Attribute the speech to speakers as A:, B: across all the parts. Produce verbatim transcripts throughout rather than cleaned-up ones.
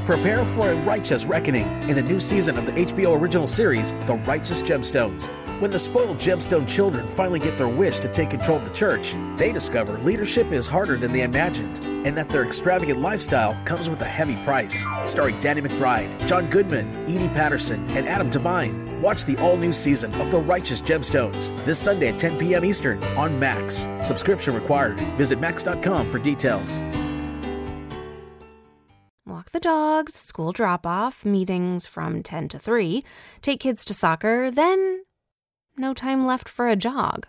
A: Prepare for a righteous reckoning in the new season of the H B O original series, The Righteous Gemstones. When the spoiled gemstone children finally get their wish to take control of the church, they discover leadership is harder than they imagined, and that their extravagant lifestyle comes with a heavy price. Starring Danny McBride, John Goodman, Edie Patterson, and Adam Devine. Watch the all-new season of The Righteous Gemstones this Sunday at ten p.m. Eastern on Max. Subscription required. Visit max dot com for details.
B: Walk the dogs, school drop-off, meetings from ten to three, take kids to soccer, then no time left for a jog.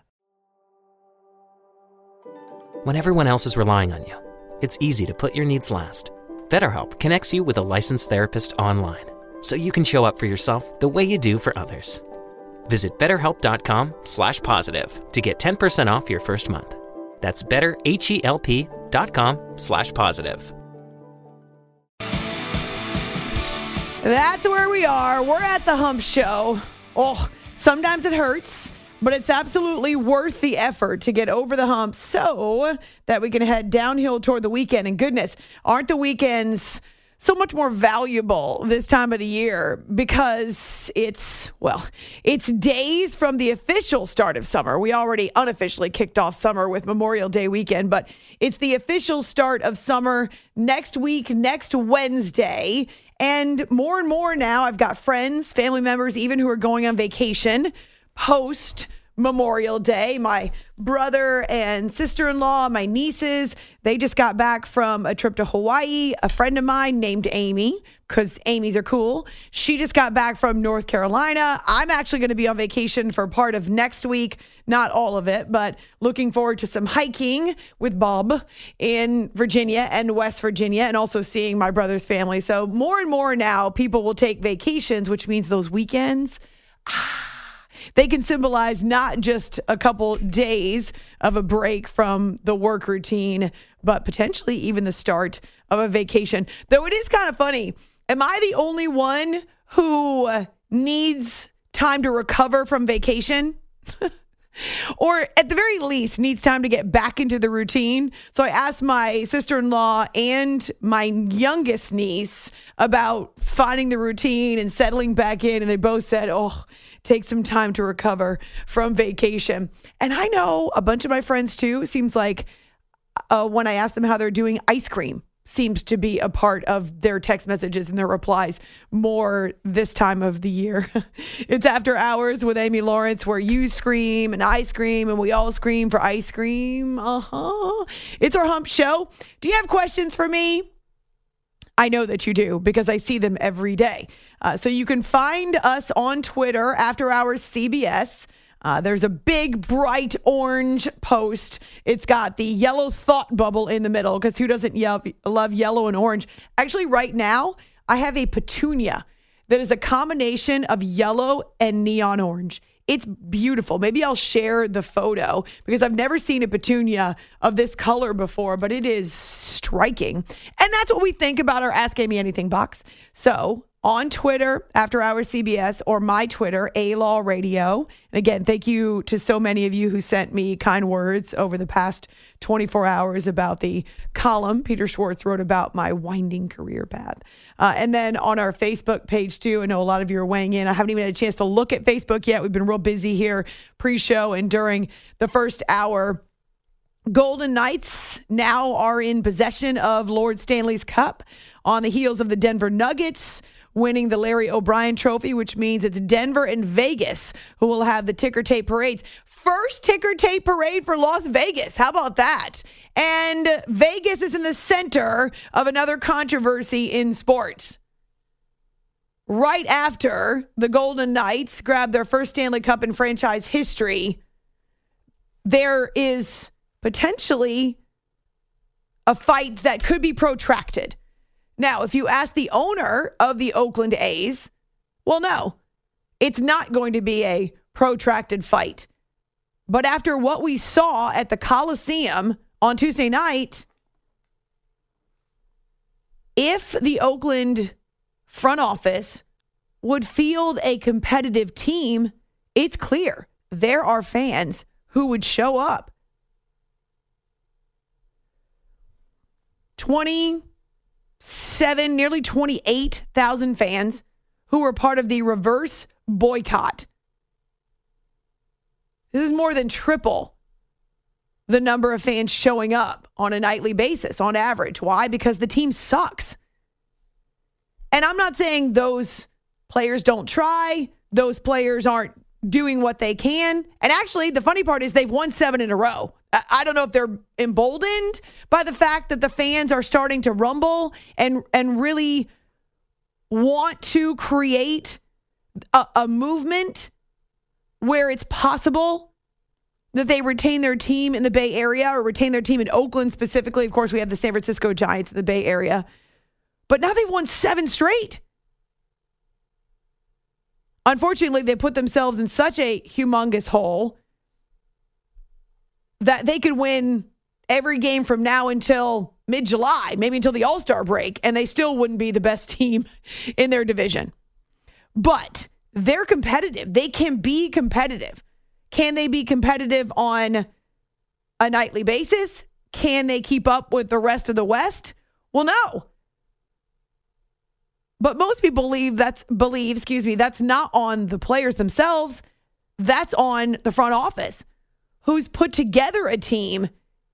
C: When everyone else is relying on you, it's easy to put your needs last. BetterHelp connects you with a licensed therapist online, so you can show up for yourself the way you do for others. Visit betterhelp.com slash positive to get ten percent off your first month. That's betterhelp.com slash positive.
D: That's where we are. We're at the Hump Show. Oh, sometimes it hurts, but it's absolutely worth the effort to get over the hump so that we can head downhill toward the weekend. And goodness, aren't the weekends so much more valuable this time of the year because it's, well, it's days from the official start of summer. We already unofficially kicked off summer with Memorial Day weekend, but it's the official start of summer next week, next Wednesday. And more and more now, I've got friends, family members, even who are going on vacation post Memorial Day. My brother and sister-in-law, my nieces, they just got back from a trip to Hawaii. A friend of mine named Amy, because Amy's are cool. She just got back from North Carolina. I'm actually going to be on vacation for part of next week. Not all of it, but looking forward to some hiking with Bob in Virginia and West Virginia, and also seeing my brother's family. So more and more now, people will take vacations, which means those weekends, ah, they can symbolize not just a couple days of a break from the work routine, but potentially even the start of a vacation. Though it is kind of funny. Am I the only one who needs time to recover from vacation? Or at the very least needs time to get back into the routine. So I asked my sister-in-law and my youngest niece about finding the routine and settling back in. And they both said, oh, take some time to recover from vacation. And I know a bunch of my friends too. It seems like uh, when I ask them how they're doing, ice cream seems to be a part of their text messages and their replies more this time of the year. It's After Hours with Amy Lawrence, where you scream and I scream and we all scream for ice cream. Uh-huh. It's our Hump Show. Do you have questions for me? I know that you do because I see them every day. Uh, so you can find us on Twitter, After Hours C B S. Uh, there's a big, bright orange post. It's got the yellow thought bubble in the middle because who doesn't ye- love yellow and orange? Actually, right now, I have a petunia that is a combination of yellow and neon orange. It's beautiful. Maybe I'll share the photo because I've never seen a petunia of this color before, but it is striking. And that's what we think about our Ask Amy Anything box. So on Twitter, After Hours C B S, or my Twitter, A-Law Radio. And again, thank you to so many of you who sent me kind words over the past twenty-four hours about the column Peter Schwartz wrote about my winding career path. Uh, and then on our Facebook page, too, I know a lot of you are weighing in. I haven't even had a chance to look at Facebook yet. We've been real busy here pre-show and during the first hour. Golden Knights now are in possession of Lord Stanley's Cup on the heels of the Denver Nuggets winning the Larry O'Brien Trophy, which means it's Denver and Vegas who will have the ticker tape parades. First ticker tape parade for Las Vegas. How about that? And Vegas is in the center of another controversy in sports. Right after the Golden Knights grabbed their first Stanley Cup in franchise history, there is potentially a fight that could be protracted. Now, if you ask the owner of the Oakland A's, well, no, it's not going to be a protracted fight. But after what we saw at the Coliseum on Tuesday night, if the Oakland front office would field a competitive team, it's clear there are fans who would show up. twenty twenty-seven, nearly twenty-eight thousand fans who were part of the reverse boycott. This is more than triple the number of fans showing up on a nightly basis on average. Why? Because the team sucks. And I'm not saying those players don't try. Those players aren't doing what they can. And actually, the funny part is they've won seven in a row. I don't know if they're emboldened by the fact that the fans are starting to rumble and, and really want to create a, a movement where it's possible that they retain their team in the Bay Area or retain their team in Oakland specifically. Of course, we have the San Francisco Giants in the Bay Area. But now they've won seven straight. Unfortunately, they put themselves in such a humongous hole that they could win every game from now until mid-July, maybe until the All-Star break, and they still wouldn't be the best team in their division. But they're competitive. They can be competitive. Can they be competitive on a nightly basis? Can they keep up with the rest of the West? Well, no. But most people believe that's believe, excuse me, that's not on the players themselves. That's on the front office, who's put together a team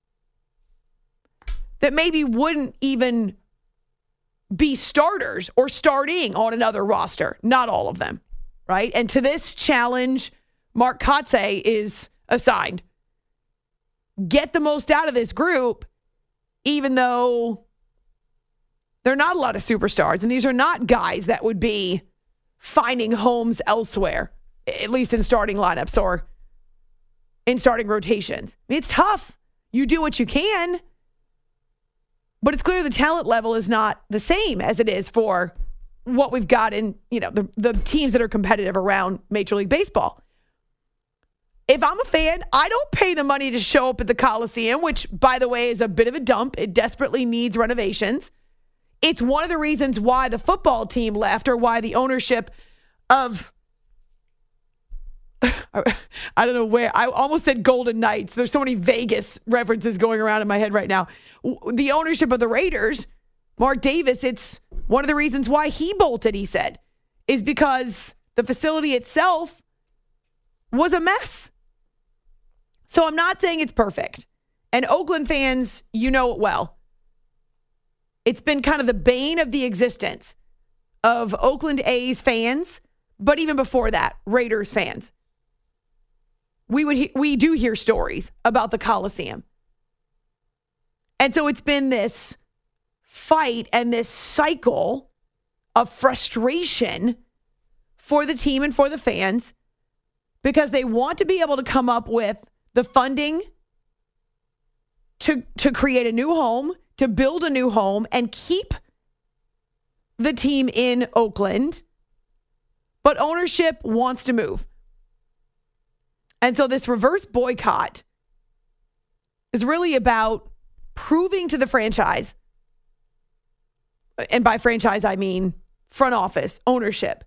D: that maybe wouldn't even be starters or starting on another roster. Not all of them, right? And to this challenge, Mark Kotsay is assigned. Get the most out of this group, even though they're not a lot of superstars. And these are not guys that would be finding homes elsewhere, at least in starting lineups or in starting rotations. I mean, it's tough. You do what you can, but it's clear the talent level is not the same as it is for what we've got in, you know, the, the teams that are competitive around Major League Baseball. If I'm a fan, I don't pay the money to show up at the Coliseum, which, by the way, is a bit of a dump. It desperately needs renovations. It's one of the reasons why the football team left, or why the ownership of, I don't know where, I almost said Golden Knights. There's so many Vegas references going around in my head right now. The ownership of the Raiders, Mark Davis, it's one of the reasons why he bolted, he said, is because the facility itself was a mess. So I'm not saying it's perfect. And Oakland fans, you know it well. It's been kind of the bane of the existence of Oakland A's fans, but even before that, Raiders fans. We would he- we do hear stories about the Coliseum. And so it's been this fight and this cycle of frustration for the team and for the fans because they want to be able to come up with the funding to, to create a new home, to build a new home and keep the team in Oakland. But ownership wants to move. And so this reverse boycott is really about proving to the franchise, and by franchise I mean front office, ownership,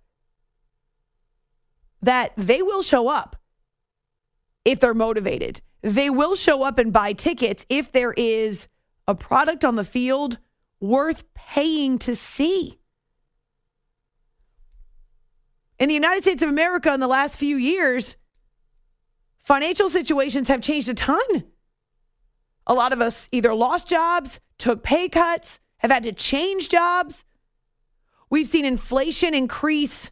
D: that they will show up if they're motivated. They will show up and buy tickets if there is a product on the field worth paying to see. In the United States of America in the last few years, financial situations have changed a ton. A lot of us either lost jobs, took pay cuts, have had to change jobs. We've seen inflation increase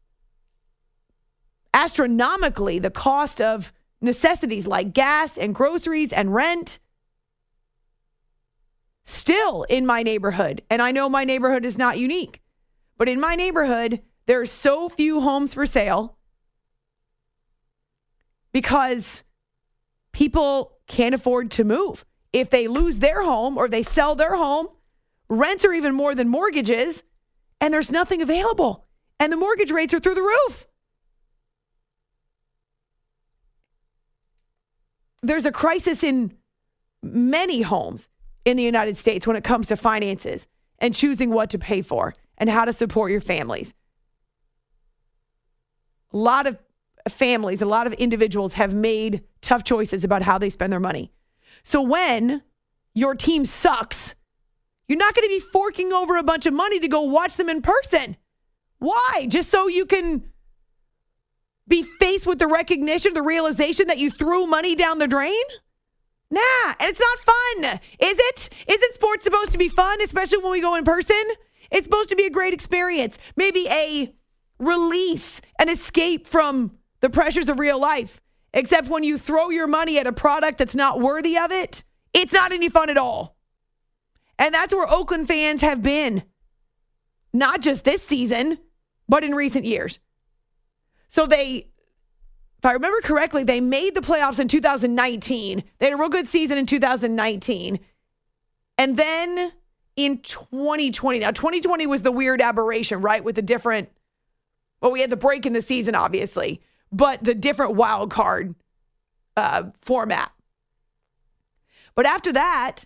D: astronomically the cost of necessities like gas and groceries and rent. Still in my neighborhood, and I know my neighborhood is not unique, but in my neighborhood, there are so few homes for sale because people can't afford to move. If they lose their home or they sell their home, rents are even more than mortgages, and there's nothing available. And the mortgage rates are through the roof. There's a crisis in many homes in the United States when it comes to finances and choosing what to pay for and how to support your families. A lot of families, a lot of individuals have made tough choices about how they spend their money. So when your team sucks, You're not going to be forking over a bunch of money to go watch them in person. Why? Just so you can be faced with the recognition, the realization that you threw money down the drain? Nah, and it's not fun. Is it? Isn't sports supposed to be fun, especially when we go in person? It's supposed to be a great experience. Maybe a release, an escape from the pressures of real life. Except when you throw your money at a product that's not worthy of it, it's not any fun at all. And that's where Oakland fans have been. Not just this season, but in recent years. So they, if I remember correctly, they made the playoffs in two thousand nineteen. They had a real good season in two thousand nineteen. And then in twenty twenty, now twenty twenty was the weird aberration, right? With the different, well, we had the break in the season, obviously, but the different wild card uh, format. But after that,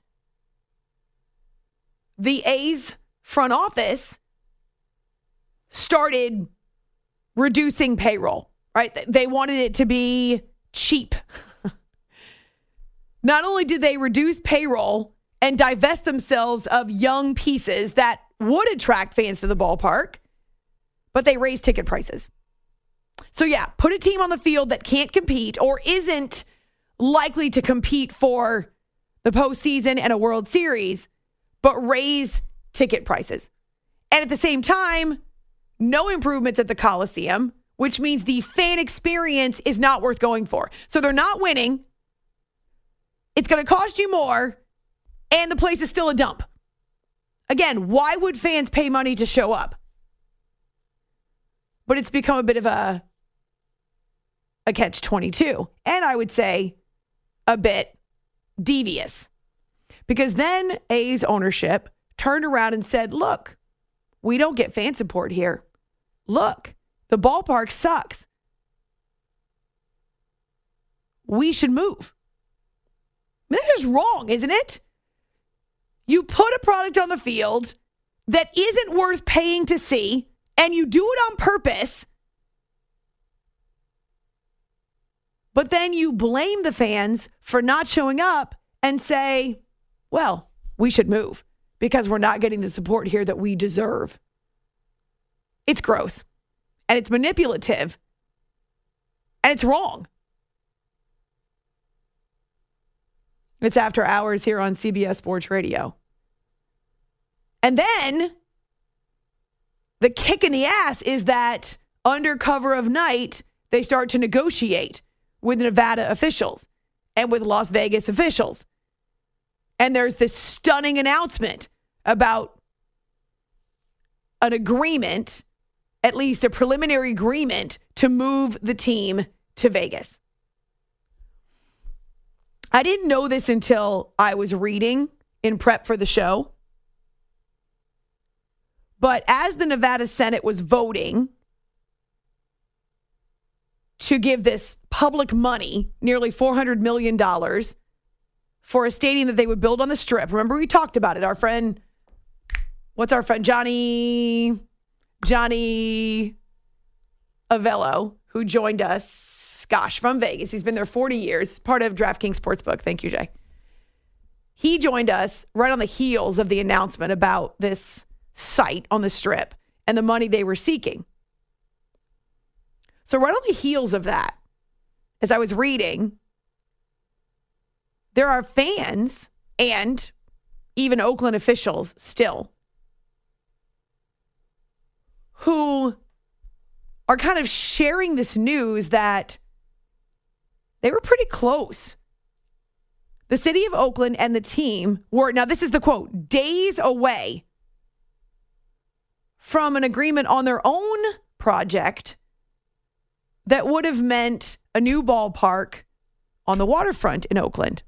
D: the A's front office started reducing payroll, right? They wanted it to be cheap. Not only did they reduce payroll and divest themselves of young pieces that would attract fans to the ballpark, but they raised ticket prices. So yeah, put a team on the field that can't compete or isn't likely to compete for the postseason and a World Series, but raise ticket prices. And at the same time, no improvements at the Coliseum, which means the fan experience is not worth going for. So they're not winning. It's going to cost you more, and the place is still a dump. Again, why would fans pay money to show up? But it's become a bit of a, a catch twenty-two. And I would say a bit devious. Because then A's ownership turned around and said, look, we don't get fan support here. Look, the ballpark sucks. We should move. This is wrong, isn't it? You put a product on the field that isn't worth paying to see, and you do it on purpose, but then you blame the fans for not showing up and say, well, we should move because we're not getting the support here that we deserve. It's gross, and it's manipulative, and it's wrong. It's After Hours here on C B S Sports Radio. And then the kick in the ass is that under cover of night, they start to negotiate with Nevada officials and with Las Vegas officials. And there's this stunning announcement about an agreement, at least a preliminary agreement, to move the team to Vegas. I didn't know this until I was reading in prep for the show. But as the Nevada Senate was voting to give this public money, nearly four hundred million dollars, for a stadium that they would build on the Strip. Remember, we talked about it. Our friend, what's our friend? Johnny, Johnny Avello, who joined us, gosh, from Vegas. He's been there forty years, part of DraftKings Sportsbook. Thank you, Jay. He joined us right on the heels of the announcement about this site on the Strip and the money they were seeking. So right on the heels of that, as I was reading, there are fans and even Oakland officials still who are kind of sharing this news that they were pretty close. The city of Oakland and the team were, now this is the quote, days away from an agreement on their own project that would have meant a new ballpark on the waterfront in Oakland.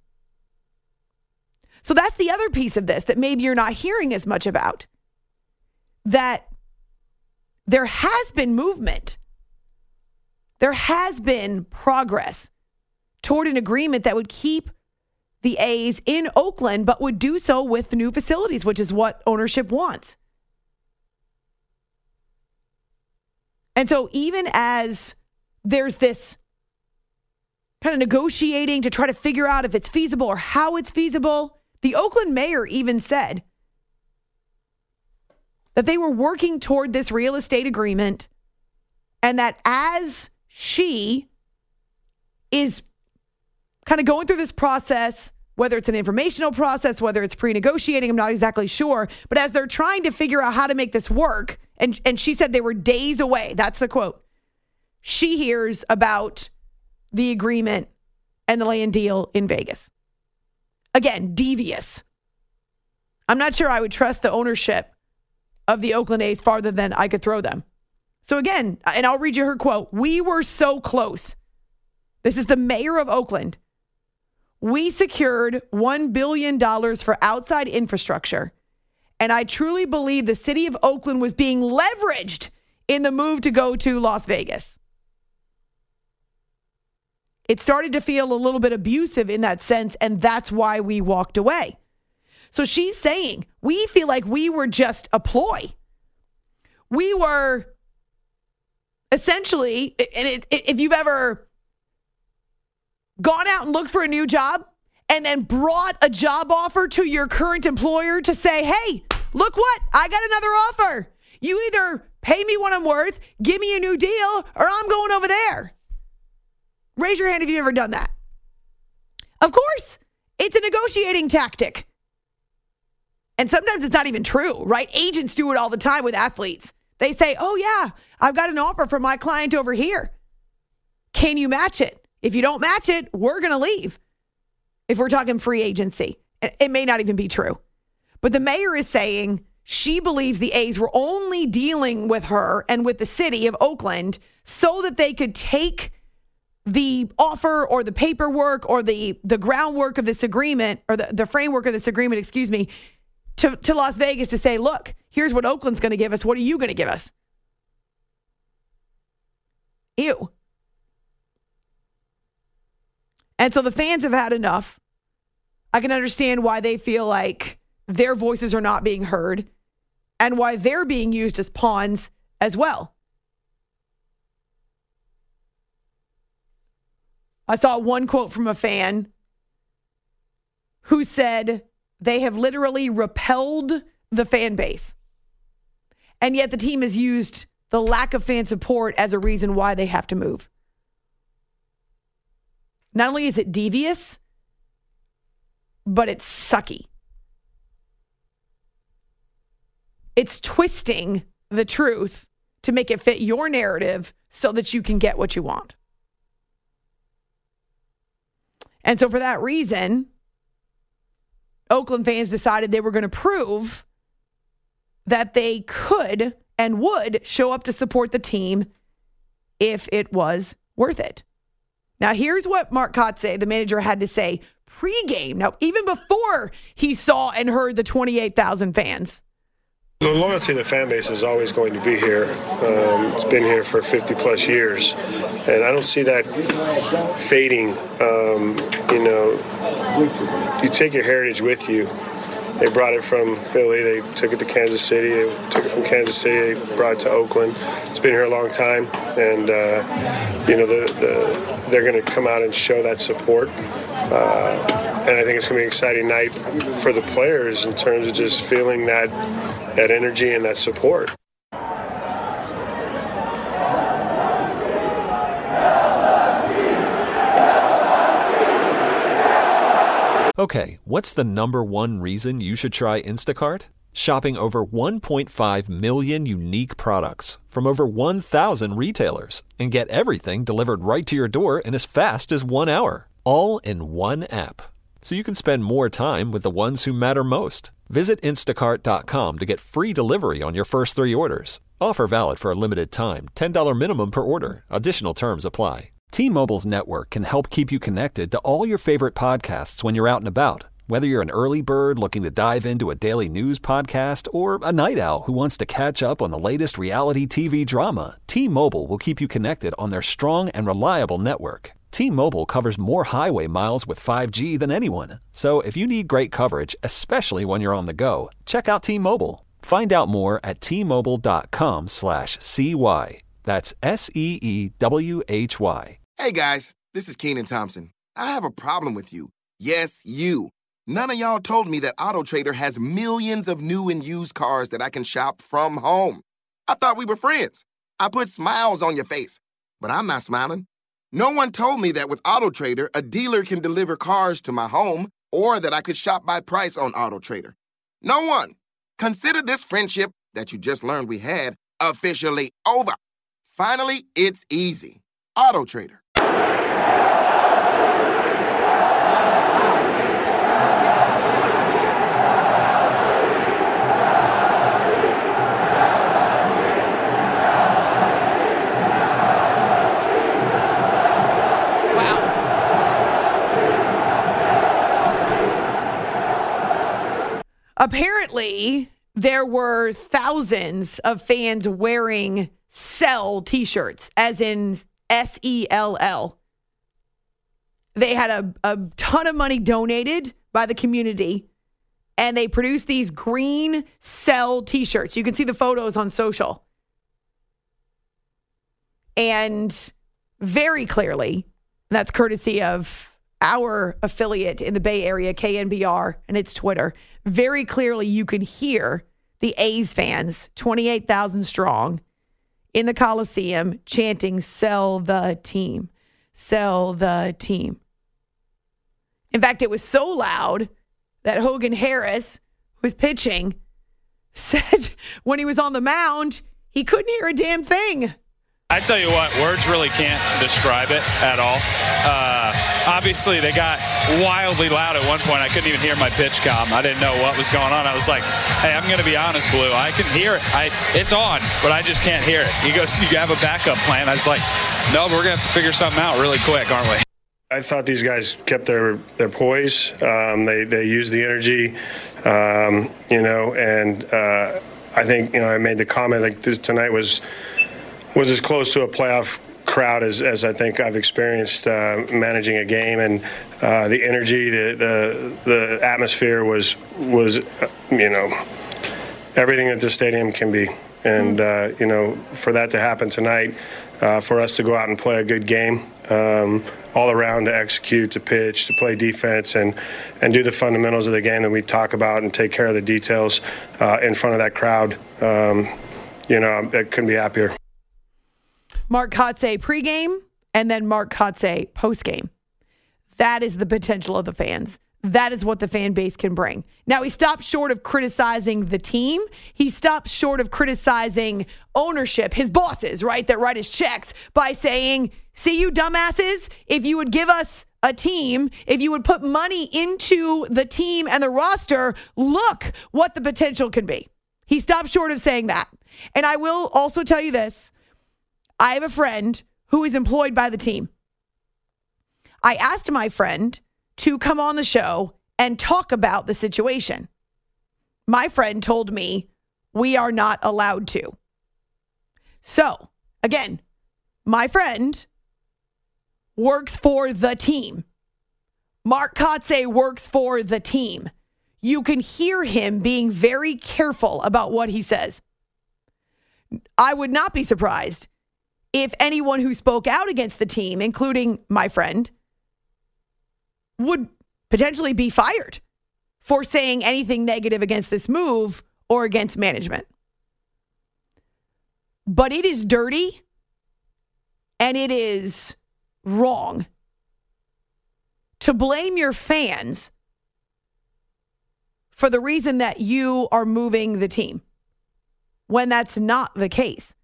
D: So that's the other piece of this that maybe you're not hearing as much about. That there has been movement. There has been progress toward an agreement that would keep the A's in Oakland, but would do so with the new facilities, which is what ownership wants. And so even as there's this kind of negotiating to try to figure out if it's feasible or how it's feasible, the Oakland mayor even said that they were working toward this real estate agreement, and that as she is kind of going through this process, whether it's an informational process, whether it's pre-negotiating, I'm not exactly sure, but as they're trying to figure out how to make this work, and, and she said they were days away, that's the quote, she hears about the agreement and the land deal in Vegas. Again, devious. I'm not sure I would trust the ownership of the Oakland A's farther than I could throw them. So again, and I'll read you her quote, "We were so close." This is the mayor of Oakland. "We secured one billion dollars for outside infrastructure, and I truly believe the city of Oakland was being leveraged in the move to go to Las Vegas. It started to feel a little bit abusive in that sense, and that's why we walked away." So she's saying, we feel like we were just a ploy. We were essentially, and it, it, if you've ever gone out and looked for a new job and then brought a job offer to your current employer to say, hey, look what, I got another offer. You either pay me what I'm worth, give me a new deal, or I'm going over there. Raise your hand if you've ever done that. Of course, it's a negotiating tactic. And sometimes it's not even true, right? Agents do it all the time with athletes. They say, oh yeah, I've got an offer from my client over here. Can you match it? If you don't match it, we're going to leave. If we're talking free agency, it may not even be true. But the mayor is saying she believes the A's were only dealing with her and with the city of Oakland so that they could take the offer or the paperwork or the, the groundwork of this agreement, or the, the framework of this agreement, excuse me, to, to Las Vegas to say, look, here's what Oakland's going to give us. What are you going to give us? Ew. And so the fans have had enough. I can understand why they feel like their voices are not being heard and why they're being used as pawns as well. I saw one quote from a fan who said they have literally repelled the fan base. And yet the team has used the lack of fan support as a reason why they have to move. Not only is it devious, but it's sucky. It's twisting the truth to make it fit your narrative so that you can get what you want. And so for that reason, Oakland fans decided they were going to prove that they could and would show up to support the team if it was worth it. Now, here's what Mark Kotsay, the manager, had to say pregame. Now, even before he saw and heard the twenty-eight thousand fans.
E: The loyalty of the fan base is always going to be here. Um, it's been here for fifty plus years, and I don't see that fading. Um, you know, you take your heritage with you. They brought it from Philly. They took it to Kansas City. They took it from Kansas City. They brought it to Oakland. It's been here a long time, and uh, you know the, the, they're going to come out and show that support. Uh, and I think it's going to be an exciting night for the players in terms of just feeling that that energy and that support.
F: Okay, what's the number one reason you should try Instacart? Shopping over one point five million unique products from over one thousand retailers and get everything delivered right to your door in as fast as one hour, all in one app. So you can spend more time with the ones who matter most. Visit instacart dot com to get free delivery on your first three orders. Offer valid for a limited time. ten dollars minimum per order. Additional terms apply. T-Mobile's network can help keep you connected to all your favorite podcasts when you're out and about. Whether you're an early bird looking to dive into a daily news podcast or a night owl who wants to catch up on the latest reality T V drama, T-Mobile will keep you connected on their strong and reliable network. T-Mobile covers more highway miles with five G than anyone. So if you need great coverage, especially when you're on the go, check out T-Mobile. Find out more at T-Mobile.com slash CY. That's S E E W H Y.
G: Hey guys, this is Kenan Thompson. I have a problem with you. Yes, you. None of y'all told me that AutoTrader has millions of new and used cars that I can shop from home. I thought we were friends. I put smiles on your face, but I'm not smiling. No one told me that with AutoTrader, a dealer can deliver cars to my home or that I could shop by price on AutoTrader. No one. Consider this friendship that you just learned we had officially over. Finally, it's easy. AutoTrader.
D: Apparently, there were thousands of fans wearing Sell t-shirts, as in S E L L. They had a, a ton of money donated by the community, and they produced these green Sell t-shirts. You can see the photos on social. And very clearly, that's courtesy of our affiliate in the Bay Area, K N B R, and its Twitter. Very clearly, you can hear the A's fans, twenty-eight thousand strong, in the Coliseum chanting, "Sell the team, sell the team." In fact, it was so loud that Hogan Harris, who was pitching, said when he was on the mound, he couldn't hear a damn thing.
H: I tell you what, words really can't describe it at all. Uh, obviously, they got wildly loud at one point. I couldn't even hear my pitch comm. I didn't know what was going on. I was like, hey, I'm going to be honest, Blue. I can hear it. I, it's on, but I just can't hear it. He goes, you have a backup plan. I was like, no, we're going to have to figure something out really quick, aren't we?
E: I thought these guys kept their, their poise. Um, they, they used the energy, um, you know, and uh, I think, you know, I made the comment like this tonight was – was as close to a playoff crowd as, as I think I've experienced uh, managing a game, and uh, the energy, the, the the atmosphere was was uh, you know everything that the stadium can be, and uh, you know for that to happen tonight, uh, for us to go out and play a good game, um, all around, to execute, to pitch, to play defense, and and do the fundamentals of the game that we talk about, and take care of the details uh, in front of that crowd. Um, you know, I couldn't be happier.
D: Mark Kotsay pregame, and then Mark Kotsay postgame. That is the potential of the fans. That is what the fan base can bring. Now, he stopped short of criticizing the team. He stopped short of criticizing ownership, his bosses, right, that write his checks, by saying, see, you dumbasses, if you would give us a team, if you would put money into the team and the roster, look what the potential can be. He stopped short of saying that. And I will also tell you this. I have a friend who is employed by the team. I asked my friend to come on the show and talk about the situation. My friend told me we are not allowed to. So, again, my friend works for the team. Mark Kotsay works for the team. You can hear him being very careful about what he says. I would not be surprised if anyone who spoke out against the team, including my friend, would potentially be fired for saying anything negative against this move or against management. But it is dirty and it is wrong to blame your fans for the reason that you are moving the team when that's not the case.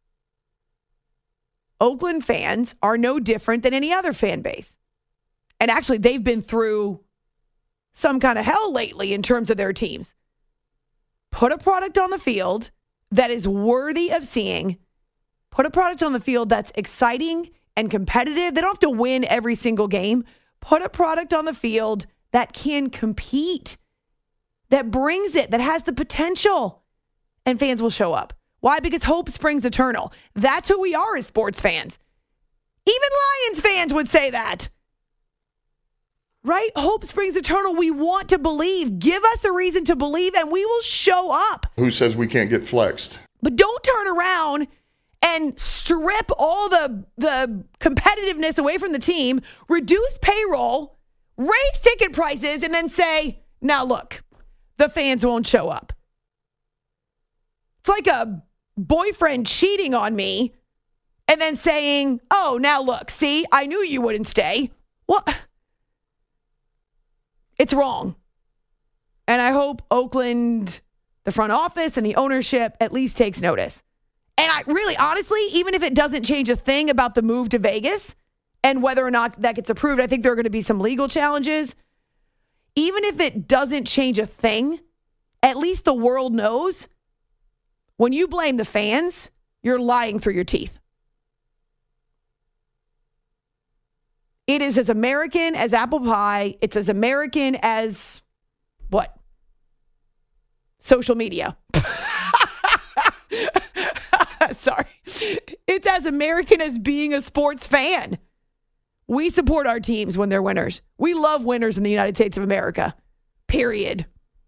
D: Oakland fans are no different than any other fan base. And actually, they've been through some kind of hell lately in terms of their teams. Put a product on the field that is worthy of seeing. Put a product on the field that's exciting and competitive. They don't have to win every single game. Put a product on the field that can compete, that brings it, that has the potential, and fans will show up. Why? Because hope springs eternal. That's who we are as sports fans. Even Lions fans would say that. Right? Hope springs eternal. We want to believe. Give us a reason to believe, and we will show up.
I: Who says we can't get flexed?
D: But don't turn around and strip all the, the competitiveness away from the team, reduce payroll, raise ticket prices and then say, now look, the fans won't show up. It's like a boyfriend cheating on me and then saying, oh, now look, see, I knew you wouldn't stay. Well, it's wrong. And I hope Oakland, the front office and the ownership at least takes notice. And I really, honestly, even if it doesn't change a thing about the move to Vegas and whether or not that gets approved, I think there are going to be some legal challenges. Even if it doesn't change a thing, at least the world knows when you blame the fans, you're lying through your teeth. It is as American as apple pie. It's as American as what? Social media. Sorry. It's as American as being a sports fan. We support our teams when they're winners. We love winners in the United States of America. Period.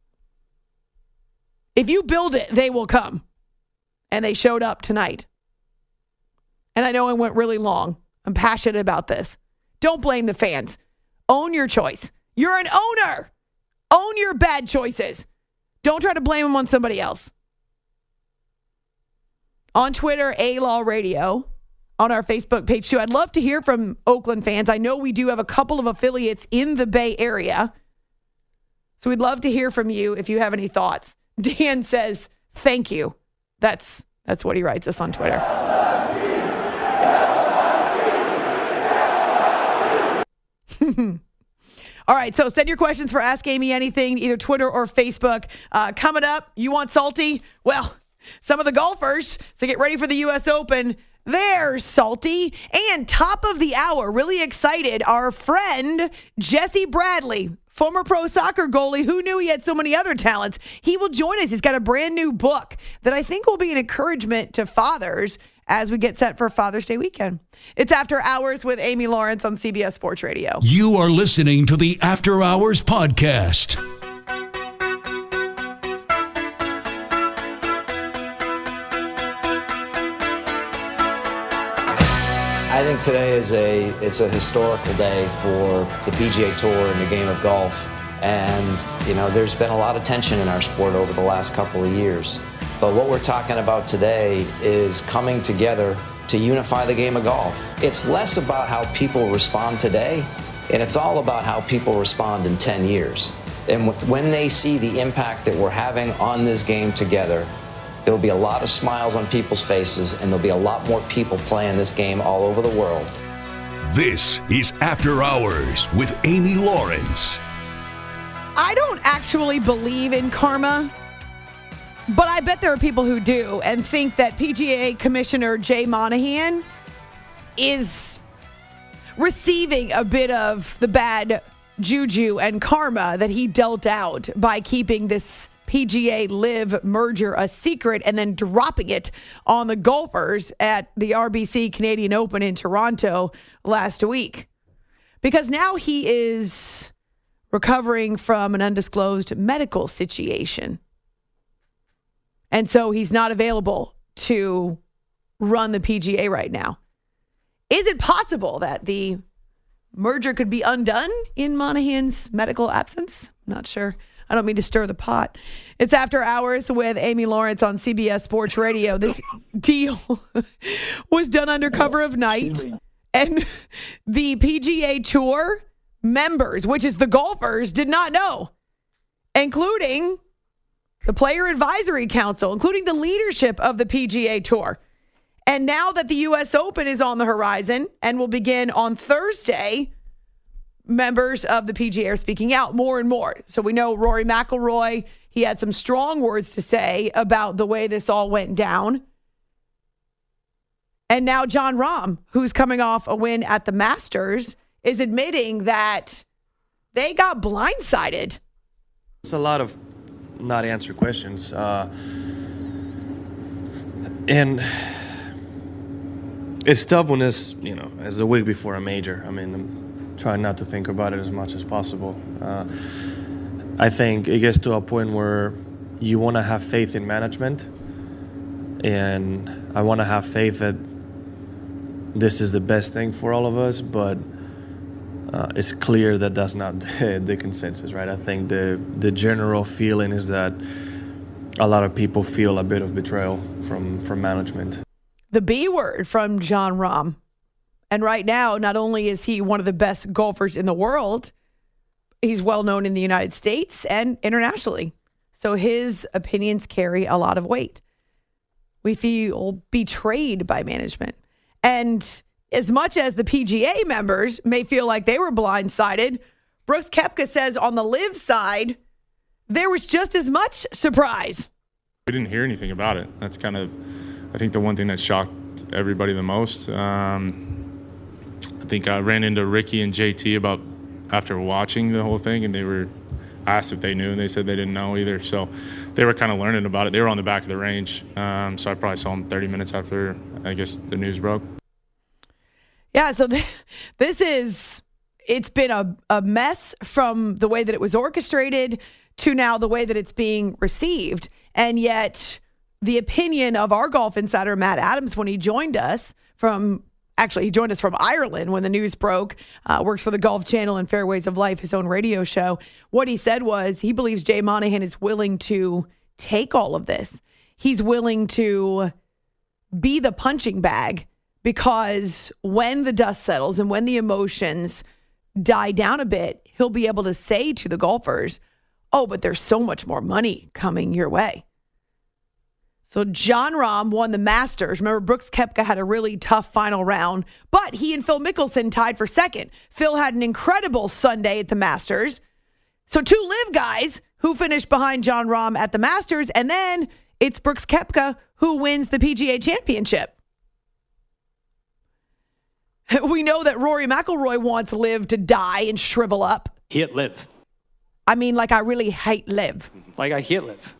D: If you build it, they will come. And they showed up tonight. And I know it went really long. I'm passionate about this. Don't blame the fans. Own your choice. You're an owner. Own your bad choices. Don't try to blame them on somebody else. On Twitter, A-Law Radio. On our Facebook page, too. I'd love to hear from Oakland fans. I know we do have a couple of affiliates in the Bay Area. So we'd love to hear from you if you have any thoughts. Dan says, thank you. That's that's what he writes us on Twitter. All right, so send your questions for Ask Amy Anything, either Twitter or Facebook. Uh, coming up, you want salty? Well, some of the golfers, so get ready for the U S Open. They're salty. And top of the hour, really excited, our friend Jesse Bradley, former pro soccer goalie who knew he had so many other talents. He will join us. He's got a brand new book that I think will be an encouragement to fathers as we get set for Father's Day weekend. It's After Hours with Amy Lawrence on C B S Sports Radio.
J: You are listening to the After Hours podcast.
K: I think today is a it's a historical day for the P G A Tour and the game of golf. And, you know, there's been a lot of tension in our sport over the last couple of years. But what we're talking about today is coming together to unify the game of golf. It's less about how people respond today, and it's all about how people respond in ten years. And when they see the impact that we're having on this game together, there'll be a lot of smiles on people's faces, and there'll be a lot more people playing this game all over the world.
J: This is After Hours with Amy Lawrence.
D: I don't actually believe in karma, but I bet there are people who do and think that P G A Commissioner Jay Monahan is receiving a bit of the bad juju and karma that he dealt out by keeping this P G A Live merger a secret and then dropping it on the golfers at the R B C Canadian Open in Toronto last week. Because now he is recovering from an undisclosed medical situation. And so he's not available to run the P G A right now. Is it possible that the merger could be undone in Monahan's medical absence? I'm not sure. I don't mean to stir the pot. It's After Hours with Amy Lawrence on C B S Sports Radio. This deal was done under cover of night. And the P G A Tour members, which is the golfers, did not know, including the Player Advisory Council, including the leadership of the P G A Tour. And now that the U S Open is on the horizon and will begin on Thursday, members of the P G A are speaking out more and more. So we know Rory McIlroy, he had some strong words to say about the way this all went down. And now Jon Rahm, who's coming off a win at the Masters, is admitting that they got blindsided.
L: It's a lot of not answered questions. Uh, and it's tough when it's, you know, it's a week before a major. I mean, I'm trying not to think about it as much as possible. Uh, I think it gets to a point where you want to have faith in management, and I want to have faith that this is the best thing for all of us, but uh, it's clear that that's not the, the consensus, right? I think the the general feeling is that a lot of people feel a bit of betrayal from, from management.
D: The B word from Jon Rahm. And right now, not only is he one of the best golfers in the world, he's well known in the United States and internationally. So his opinions carry a lot of weight. We feel betrayed by management. And as much as the P G A members may feel like they were blindsided, Brooks Koepka says on the LIV side, there was just as much surprise.
M: We didn't hear anything about it. That's kind of, I think, the one thing that shocked everybody the most. Um, I think I ran into Ricky and J T about after watching the whole thing, and they were asked if they knew, and they said they didn't know either. So they were kind of learning about it. They were on the back of the range. Um, so I probably saw them thirty minutes after, I guess, the news broke.
D: Yeah, so th- this is, it's been a, a mess from the way that it was orchestrated to now the way that it's being received. And yet the opinion of our golf insider, Matt Adams, when he joined us from, actually he joined us from Ireland when the news broke, uh, works for the Golf Channel and Fairways of Life, his own radio show. What he said was he believes Jay Monahan is willing to take all of this. He's willing to be the punching bag because when the dust settles and when the emotions die down a bit, he'll be able to say to the golfers, oh, but there's so much more money coming your way. So Jon Rahm won the Masters. Remember, Brooks Koepka had a really tough final round, but he and Phil Mickelson tied for second. Phil had an incredible Sunday at the Masters. So two LIV guys who finished behind Jon Rahm at the Masters, and then it's Brooks Koepka who wins the P G A Championship. We know that Rory McIlroy wants LIV to die and shrivel up.
N: Hate LIV.
D: I mean, like I really hate LIV.
N: Like I hate LIV.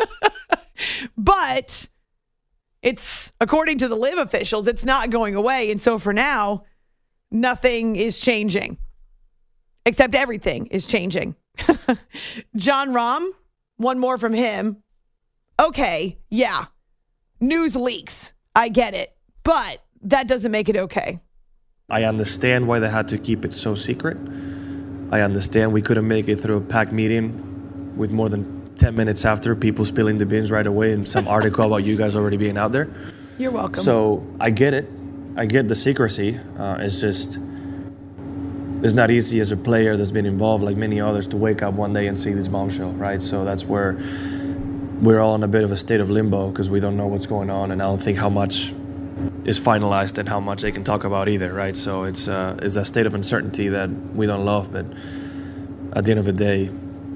D: But it's, according to the LIV officials, it's not going away. And so for now, nothing is changing. Except everything is changing. Jon Rahm, one more from him. Okay, yeah. News leaks. I get it. But that doesn't make it okay.
L: I understand why they had to keep it so secret. I understand we couldn't make it through a packed meeting with more than ten minutes after people spilling the beans right away and some article about you guys already being out there.
D: You're welcome.
L: So I get it. I get the secrecy. Uh, it's just, it's not easy as a player that's been involved like many others to wake up one day and see this bombshell, right? So that's where we're all in a bit of a state of limbo because we don't know what's going on, and I don't think how much is finalized and how much they can talk about either, right? So it's uh, it's a state of uncertainty that we don't love, but at the end of the day,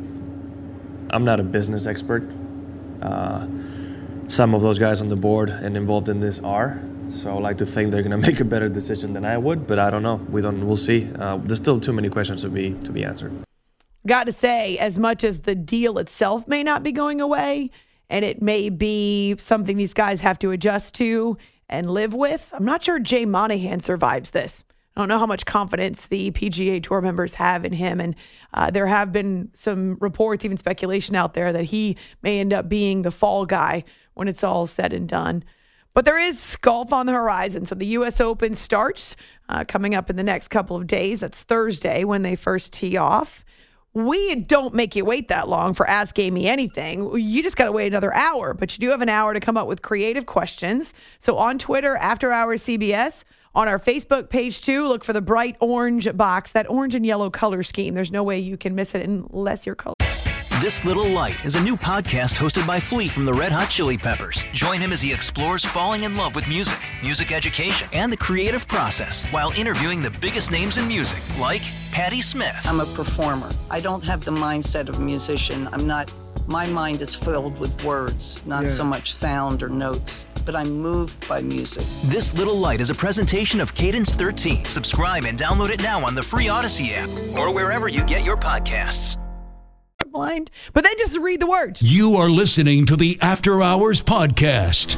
L: I'm not a business expert. Uh, some of those guys on the board and involved in this are, so I like to think they're going to make a better decision than I would, but I don't know. We don't. We'll see. Uh, there's still too many questions to be to be answered.
D: Got to say, as much as the deal itself may not be going away, and it may be something these guys have to adjust to and live with, I'm not sure Jay Monahan survives this. I don't know how much confidence the P G A Tour members have in him. And uh, there have been some reports, even speculation out there that he may end up being the fall guy when it's all said and done. But there is golf on the horizon. So the U S Open starts uh, coming up in the next couple of days. That's Thursday when they first tee off. We don't make you wait that long for Ask Amy Anything. You just got to wait another hour. But you do have an hour to come up with creative questions. So on Twitter, After Hours C B S. On our Facebook page, too, look for the bright orange box, that orange and yellow color scheme. There's no way you can miss it unless you're color.
O: This Little Light is a new podcast hosted by Flea from the Red Hot Chili Peppers. Join him as he explores falling in love with music, music education, and the creative process while interviewing the biggest names in music, like Patti Smith.
P: I'm a performer. I don't have the mindset of a musician. I'm not, my mind is filled with words, not yeah. so much sound or notes. But I'm moved by music.
O: This Little Light is a presentation of Cadence thirteen. Subscribe and download it now on the free Odyssey app or wherever you get your podcasts.
D: Blind, but then just read the words.
J: You are listening to the After Hours Podcast.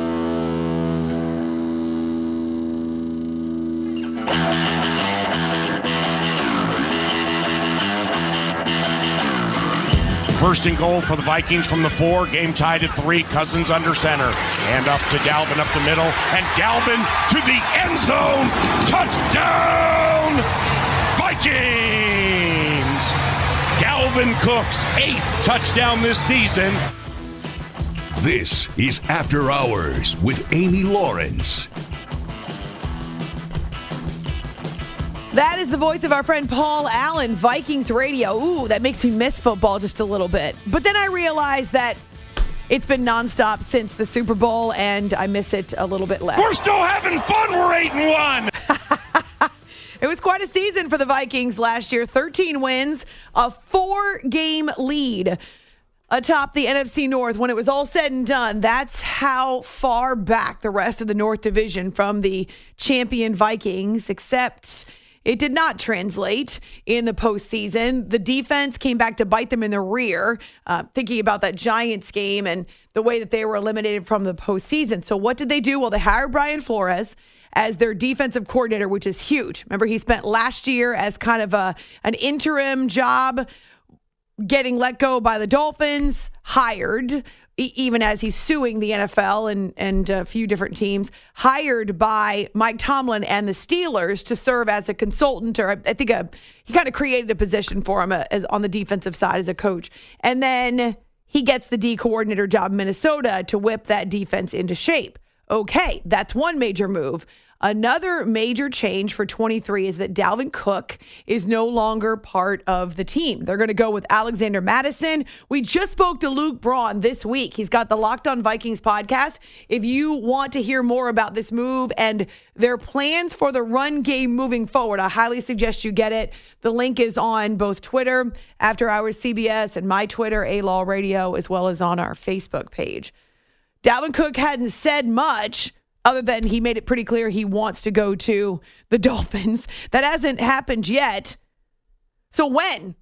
Q: First and goal for the Vikings from the four. Game tied at three. Cousins under center. Hand up to Dalvin up the middle. And Dalvin to the end zone. Touchdown! Dalvin Cook's eighth touchdown this season.
J: This is After Hours with Amy Lawrence.
D: That is the voice of our friend Paul Allen, Vikings Radio. Ooh, that makes me miss football just a little bit. But then I realized that it's been nonstop since the Super Bowl, and I miss it a little bit less.
Q: We're still having fun. We're eight and one.
D: It was quite a season for the Vikings last year. thirteen wins, a four-game lead atop the N F C North. When it was all said and done, that's how far back the rest of the North Division from the champion Vikings, except it did not translate in the postseason. The defense came back to bite them in the rear, uh, thinking about that Giants game and the way that they were eliminated from the postseason. So what did they do? Well, they hired Brian Flores as their defensive coordinator, which is huge. Remember, he spent last year as kind of a an interim job, getting let go by the Dolphins, hired, e- even as he's suing the N F L and, and a few different teams, hired by Mike Tomlin and the Steelers to serve as a consultant, or I think a, he kind of created a position for him uh, as on the defensive side as a coach. And then he gets the D coordinator job in Minnesota to whip that defense into shape. Okay, that's one major move. Another major change for twenty-three is that Dalvin Cook is no longer part of the team. They're going to go with Alexander Mattison. We just spoke to Luke Braun this week. He's got the Locked On Vikings podcast. If you want to hear more about this move and their plans for the run game moving forward, I highly suggest you get it. The link is on both Twitter, After Hours C B S, and my Twitter, A-Law Radio, as well as on our Facebook page. Dalvin Cook hadn't said much other than he made it pretty clear he wants to go to the Dolphins. That hasn't happened yet. So when?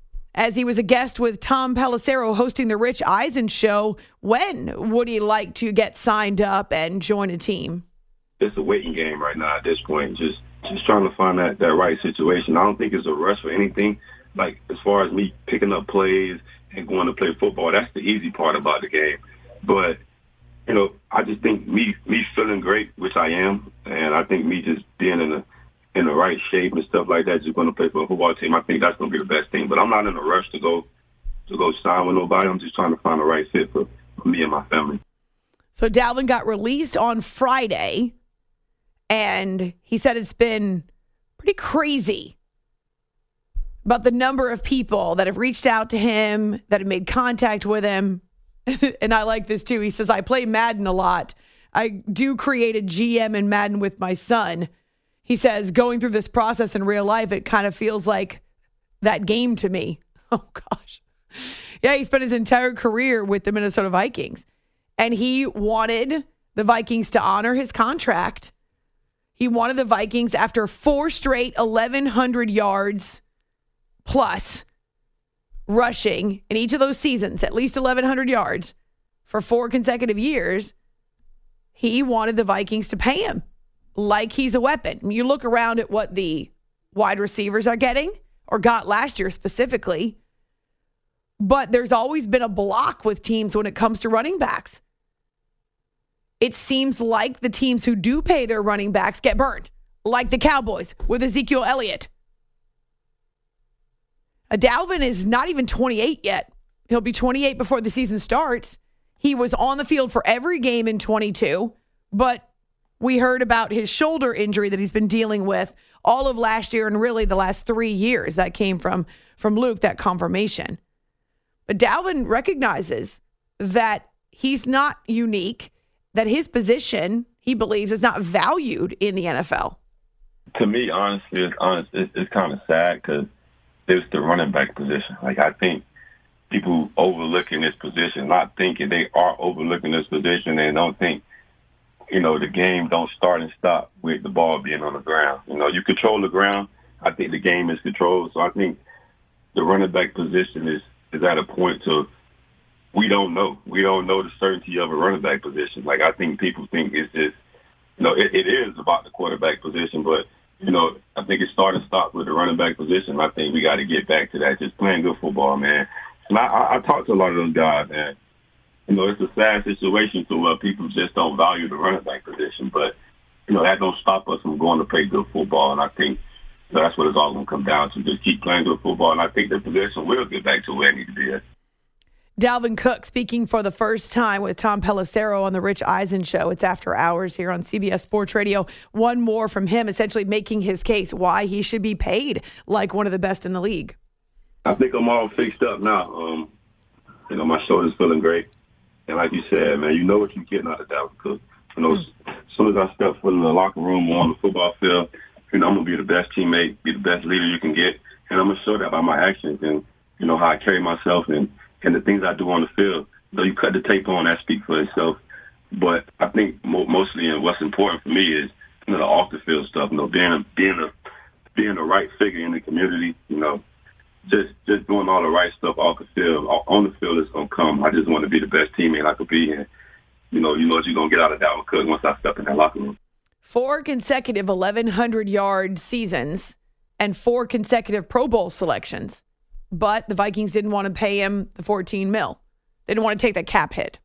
D: As he was a guest with Tom Pelissero hosting the Rich Eisen show, when would he like to get signed up and join a team?
N: It's a waiting game right now at this point. Just just trying to find that, that right situation. I don't think it's a rush for anything. Like, as far as me picking up plays and going to play football, that's the easy part about the game. But you know, I just think me me feeling great, which I am, and I think me just being in the in the right shape and stuff like that, just going to play for a football team, I think that's going to be the best thing. But I'm not in a rush to go to go sign with nobody. I'm just trying to find the right fit for, for me and my family.
D: So Dalvin got released on Friday, and he said it's been pretty crazy about the number of people that have reached out to him, that have made contact with him. And I like this too. He says, I play Madden a lot. I do create a G M in Madden with my son. He says, going through this process in real life, it kind of feels like that game to me. Oh, gosh. Yeah, he spent his entire career with the Minnesota Vikings. And he wanted the Vikings to honor his contract. He wanted the Vikings, after four straight eleven hundred yards plus rushing in each of those seasons, at least eleven hundred yards for four consecutive years, he wanted the Vikings to pay him like he's a weapon. You look around at what the wide receivers are getting, or got last year specifically, but there's always been a block with teams when it comes to running backs. It seems like the teams who do pay their running backs get burned, like the Cowboys with Ezekiel Elliott. Dalvin is not even twenty-eight yet. He'll be twenty-eight before the season starts. He was on the field for every game in twenty-two, but we heard about his shoulder injury that he's been dealing with all of last year and really the last three years. That came from, from Luke, that confirmation. But Dalvin recognizes that he's not unique, that his position, he believes, is not valued in the N F L.
N: To me, honestly, it's, honest, it's, it's kind of sad because it's the running back position. Like, I think people overlooking this position, not thinking they are overlooking this position, and don't think, you know, the game don't start and stop with the ball being on the ground. You know, you control the ground. I think the game is controlled. So I think the running back position is, is at a point to we don't know. We don't know the certainty of a running back position. Like, I think people think it's just, you know, it, it is about the quarterback position, but you know, I think it started and stopped with the running back position. I think we got to get back to that, just playing good football, man. And I, I, I talked to a lot of those guys, and, you know, it's a sad situation to where people just don't value the running back position. But, you know, that don't stop us from going to play good football. And I think, So that's what it's all going to come down to. Just keep playing good football, and I think the possession will get back to where it needs to be at.
D: Dalvin Cook speaking for the first time with Tom Pelissero on the Rich Eisen Show. It's After Hours here on C B S Sports Radio. One more from him, essentially making his case why he should be paid like one of the best in the league.
N: I think I'm all fixed up now. Um, you know, my shoulder's feeling great. And like you said, man, you know what you're getting out of Dalvin Cook. You know, as soon as I step foot in the locker room or on the football field, you know, I'm going to be the best teammate, be the best leader you can get. And I'm going to show that by my actions and, you know, how I carry myself and, and the things I do on the field. So you cut the tape on, that speaks for itself. But I think mo- mostly and what's important for me is, you know, the off-the-field stuff, you know, being a, being a, being the right figure in the community, you know, just just doing all the right stuff off the field. On the field is going to come. I just want to be the best teammate I could be. And, you know, you know what you're going to get out of Dalvin Cook once I step in that locker room.
D: Four consecutive eleven hundred yard seasons and four consecutive Pro Bowl selections. But the Vikings didn't want to pay him the fourteen mil. They didn't want to take that cap hit.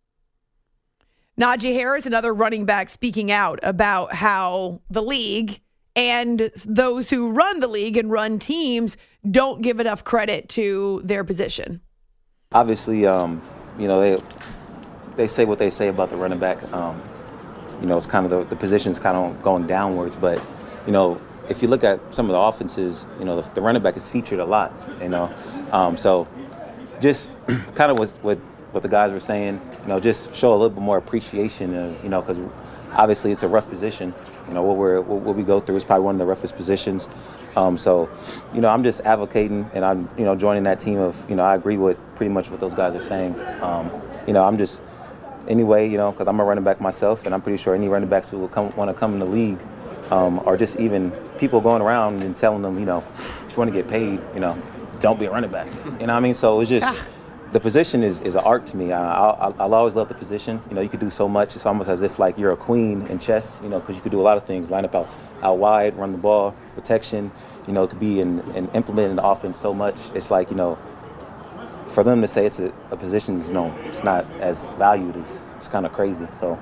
D: Najee Harris, another running back, speaking out about how the league and those who run the league and run teams don't give enough credit to their position.
R: Obviously, um, you know, they they say what they say about the running back. Um, you know, it's kind of the, the position's kind of going downwards. But, you know, if you look at some of the offenses, you know, the, the running back is featured a lot, you know. Um, so just kind of what, what, what the guys were saying, you know, just show a little bit more appreciation, of, you know, because obviously it's a rough position. You know, what, we're, what we go through is probably one of the roughest positions. Um, so, you know, I'm just advocating and I'm, you know, joining that team of, you know, I agree with pretty much what those guys are saying. Um, you know, I'm just, anyway, you know, because I'm a running back myself and I'm pretty sure any running backs who will come, want to come in the league um, or just even people going around and telling them, you know, if you want to get paid, you know, don't be a running back. You know what I mean? So it's just, the position is, is an art to me. I, I'll, I'll always love the position. You know, you could do so much. It's almost as if like you're a queen in chess, you know, because you could do a lot of things. Line up out, out wide, run the ball, protection. You know, it could be in, in implementing the offense so much. It's like, you know, for them to say it's a, a position, you know, it's not as valued is it's kind of crazy. So.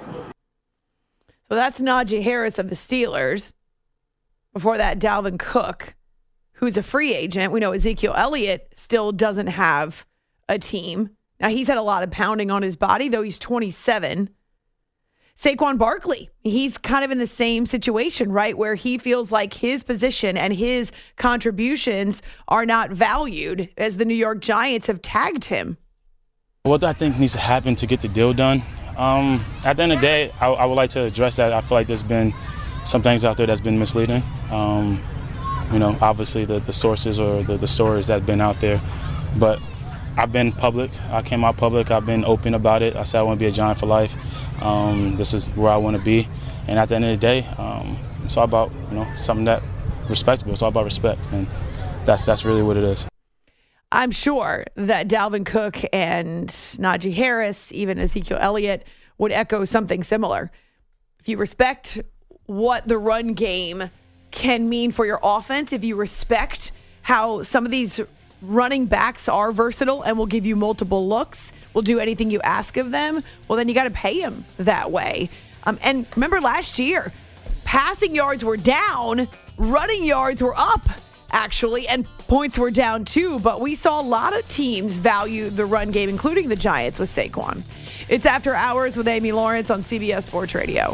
D: So that's Najee Harris of the Steelers. Before that, Dalvin Cook, who's a free agent. We know Ezekiel Elliott still doesn't have a team. Now, he's had a lot of pounding on his body, though he's twenty-seven. Saquon Barkley, he's kind of in the same situation, right, where he feels like his position and his contributions are not valued as the New York Giants have tagged him.
S: What I think needs to happen to get the deal done, um, at the end of the day, I, I would like to address that. I feel like there's been some things out there that's been misleading. Um, you know, obviously the, the sources or the, the stories that have been out there. But I've been public. I came out public. I've been open about it. I said I want to be a Giant for life. Um, this is where I want to be. And at the end of the day, um, it's all about, you know, something that respectable. It's all about respect. And that's that's really what it is.
D: I'm sure that Dalvin Cook and Najee Harris, even Ezekiel Elliott, would echo something similar. If you respect what the run game can mean for your offense, if you respect how some of these running backs are versatile and will give you multiple looks, will do anything you ask of them, well, then you got to pay them that way. Um, and remember last year, passing yards were down, running yards were up, actually, and points were down too. But we saw a lot of teams value the run game, including the Giants with Saquon. It's After Hours with Amy Lawrence on C B S Sports Radio.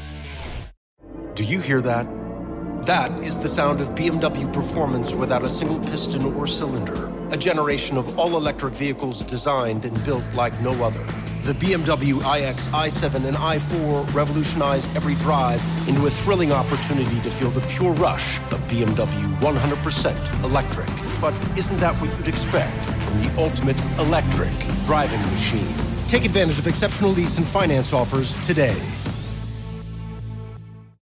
T: Do you hear that? That is the sound of B M W performance without a single piston or cylinder. A generation of all-electric vehicles designed and built like no other. The B M W iX, i seven, and i four revolutionize every drive into a thrilling opportunity to feel the pure rush of B M W one hundred percent electric. But isn't that what you'd expect from the ultimate electric driving machine? Take advantage of exceptional lease and finance offers today.